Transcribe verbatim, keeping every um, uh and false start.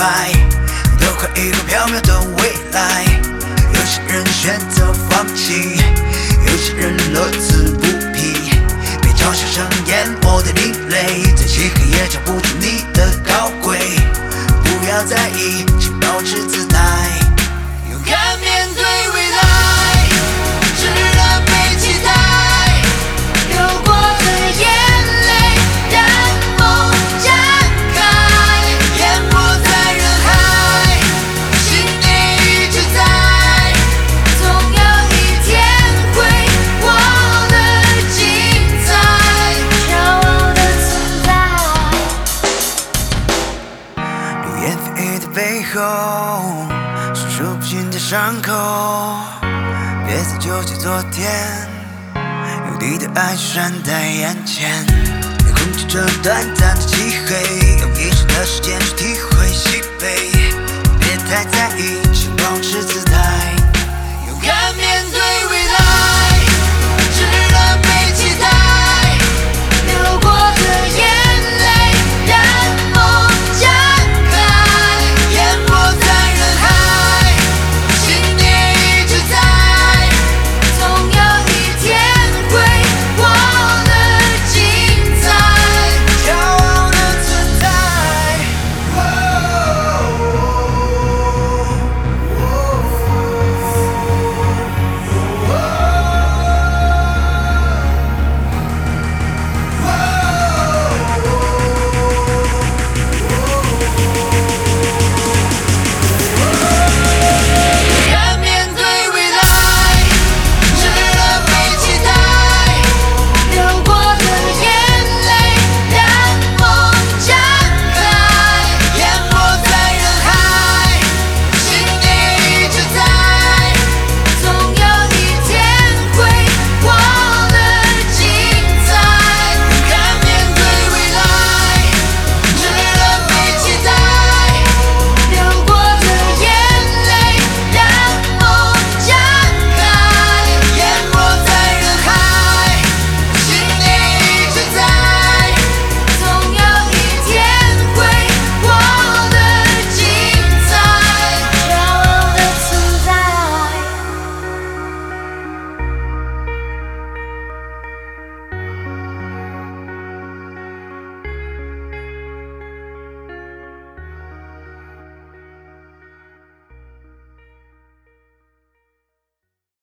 白，都快一个缥缈的未来。有些人选择放弃，有些人乐此不疲，被嘲笑成淹没的另类，在漆黑夜找不出你的高贵。不要在意，请保持姿态，勇敢面对未来，值得被期待。流过的眼泪，让梦展开，淹没在人海，信念一直在，总有一天会活得精彩，骄傲的存在。流言蜚语的背后，是数不尽的伤口，别再纠结昨天，有你的爱闪在眼前，别恐惧这短暂的漆黑，用一生的时间去体会喜悲，别太在意，请保持自